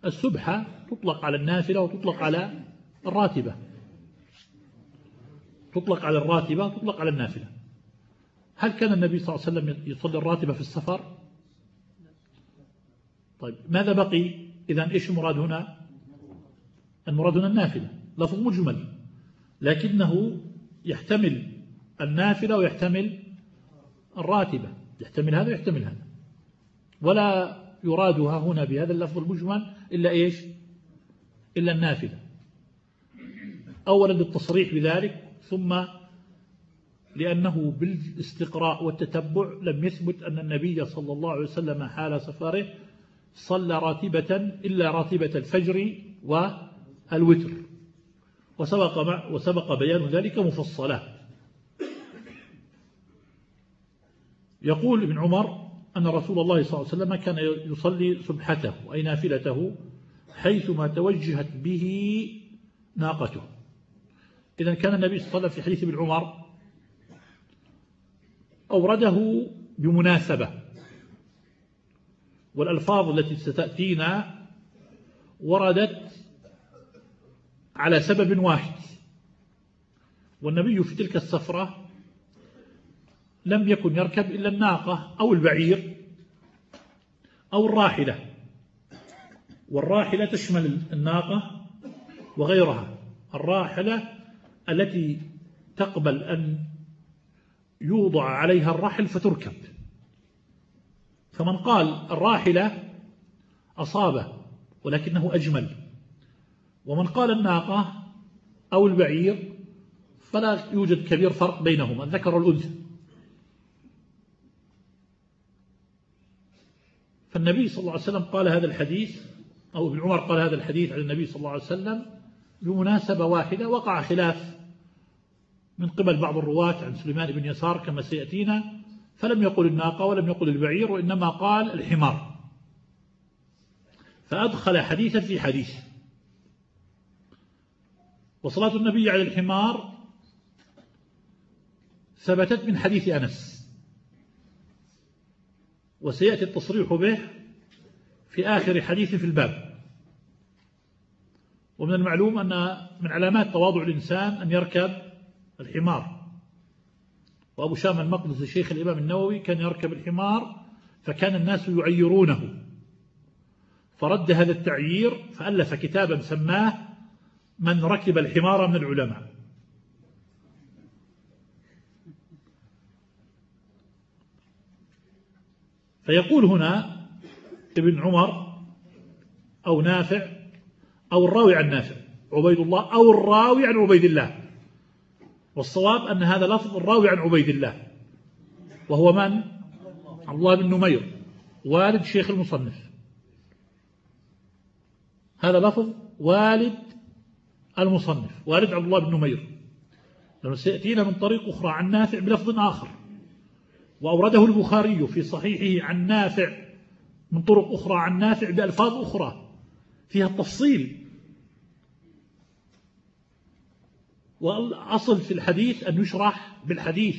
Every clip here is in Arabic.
السبحة تطلق على النافلة وتطلق على الراتبة، تطلق على الراتبة وتطلق على النافلة. هل كان النبي صلى الله عليه وسلم يصلي الراتبة في السفر؟ طيب ماذا بقي؟ إذن إيش المراد هنا؟ المراد هنا النافلة، لفظ مجمل لكنه يحتمل النافلة ويحتمل الراتبة، يحتمل هذا ويحتمل هذا، ولا يرادها هنا بهذا اللفظ المجمل إلا إيش؟ إلا النافلة، أولا للتصريح بذلك، ثم لأنه بالاستقراء والتتبع لم يثبت أن النبي صلى الله عليه وسلم حال سفره صلى راتبة إلا راتبة الفجر والوتر، وسبق بيان ذلك مفصلا. يقول ابن عمر أن رسول الله صلى الله عليه وسلم كان يصلي سبحته أي نافلته حيثما توجهت به ناقته. إذن كان النبي صلى الله عليه وسلم في حديث ابن عمر أورده بمناسبة، والألفاظ التي ستأتينا وردت على سبب واحد، والنبي في تلك السفرة لم يكن يركب إلا الناقة أو البعير أو الراحلة، والراحلة تشمل الناقة وغيرها، الراحلة التي تقبل أن يوضع عليها الرحل فتركب، فمن قال الراحلة أصابه ولكنه أجمل، ومن قال الناقة أو البعير فلا يوجد كبير فرق بينهما الذكر والأنثى. فالنبي صلى الله عليه وسلم قال هذا الحديث، أو ابن عمر قال هذا الحديث عن النبي صلى الله عليه وسلم بمناسبة واحدة. وقع خلاف من قبل بعض الرواة عن سليمان بن يسار كما سيأتينا، فلم يقل الناقة ولم يقل البعير، وإنما قال الحمار، فأدخل حديثا في حديث. وصلاة النبي على الحمار ثبتت من حديث أنس، وسيأتي التصريح به في آخر حديث في الباب. ومن المعلوم أن من علامات تواضع الإنسان أن يركب الحمار، وأبو شام المقدسي شيخ الإمام النووي كان يركب الحمار فكان الناس يعيرونه، فرد هذا التعيير فألف كتابا سماه من ركب الحمار من العلماء. فيقول هنا ابن عمر أو نافع أو الراوي عن نافع عبيد الله أو الراوي عن عبيد الله، والصواب أن هذا لفظ الراوي عن عبيد الله، وهو من؟ عبد الله بن نمير والد شيخ المصنف، هذا لفظ والد المصنف، والد عبد الله بن نمير، لأنه سيأتينا من طريق أخرى عن نافع بلفظ آخر، وأورده البخاري في صحيحه عن نافع من طرق أخرى عن نافع بألفاظ أخرى فيها التفصيل. والأصل في الحديث أن يشرح بالحديث،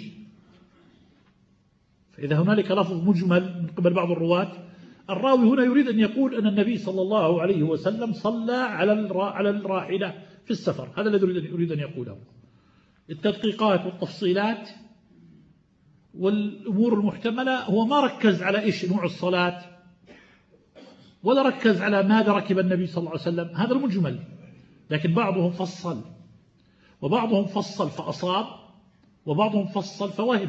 فإذا هنالك لفظ مجمل من قبل بعض الرواة، الراوي هنا يريد أن يقول أن النبي صلى الله عليه وسلم صلى على الراحلة في السفر، هذا الذي يريد أن يقوله. التدقيقات والتفصيلات والأمور المحتملة هو ما ركز على إيش نوع الصلاة، ولا ركز على ماذا ركب النبي صلى الله عليه وسلم، هذا المجمل. لكن بعضهم فصل، وبعضهم فصل فأصاب، وبعضهم فصل فوهم.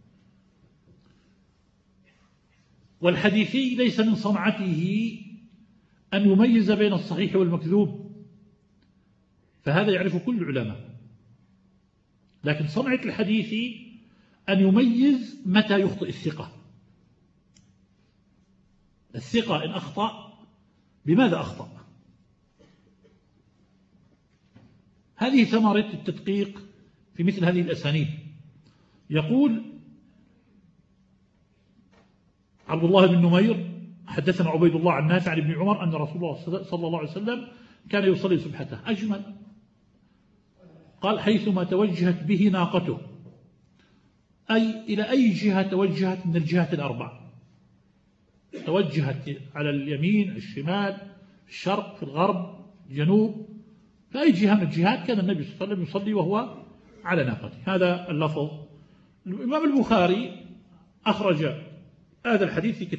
والحديثي ليس من صنعته أن يميز بين الصحيح والمكذوب، فهذا يعرف كل العلماء، لكن صنعة الحديثي أن يميز متى يخطئ الثقة. الثقة إن أخطأ بماذا أخطأ؟ هذه ثمرة التدقيق في مثل هذه الأسانيد. يقول عبد الله بن نمير حدثنا عبيد الله عن نافع عن ابن عمر أن رسول الله صلى الله عليه وسلم كان يصلي سبحته. أجمل، قال حيثما توجهت به ناقته، أي إلى أي جهة توجهت من الجهات الأربع، توجهت على اليمين الشمال في الشرق، في الغرب، جنوب، في أي جهة من الجهات كان النبي صلى الله عليه وسلم يصلي وهو على ناقته. هذا اللفظ. الإمام البخاري أخرج هذا الحديث في كتاب